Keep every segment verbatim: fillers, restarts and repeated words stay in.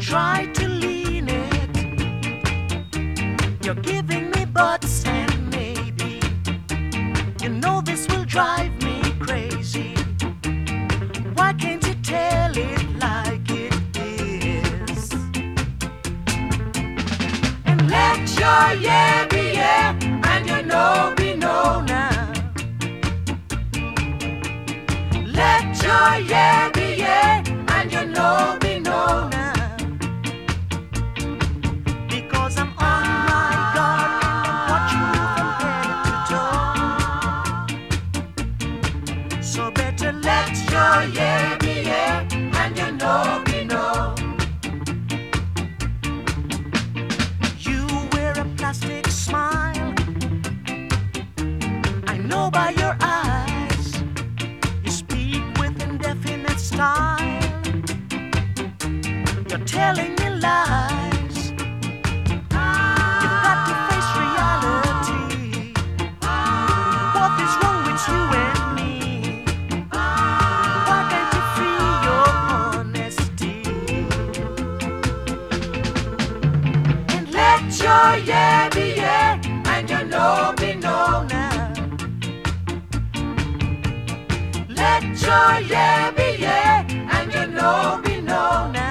try to lean it. You're giving me buts and maybe. You know this will drive me crazy. Why can't you tell it like it is? And let your yeah be yeah, and your no be no now. Let your yeah be yeah, and your no be no now. Because I'm on my guard and I'm watching you from head to toe. So better let your yeah be yeah, and your no be no. You wear a plastic smile, I know by your eyes. You speak with indefinite style. You're telling me lies. You've got to face reality. What is wrong with you and me? Why can't you free your honesty? And let your yeah be yeah, and your no be no now. Let your yeah be yeah, and your no be no now.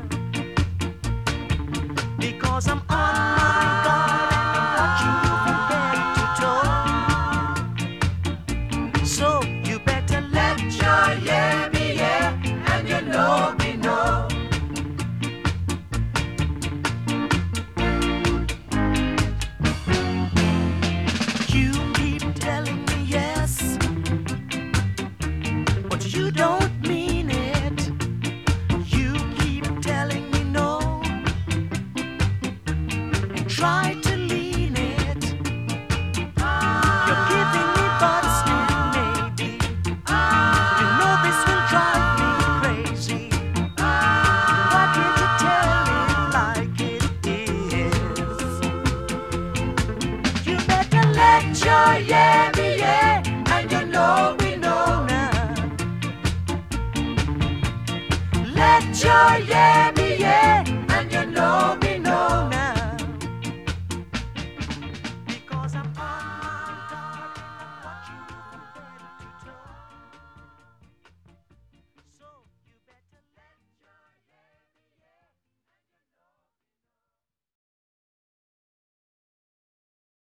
Because I'm on my guard and I'm watching you from head to toe. So you better let your yeah be yeah, and your no be no. You keep telling me yes, but you don't mean it. You keep telling me no, and try to lean it. You're giving me buts and maybe. You know this will drive me crazy. Why can't you tell it like it is? You better let your yeah be yeah, and your no be no now. Let your yeah be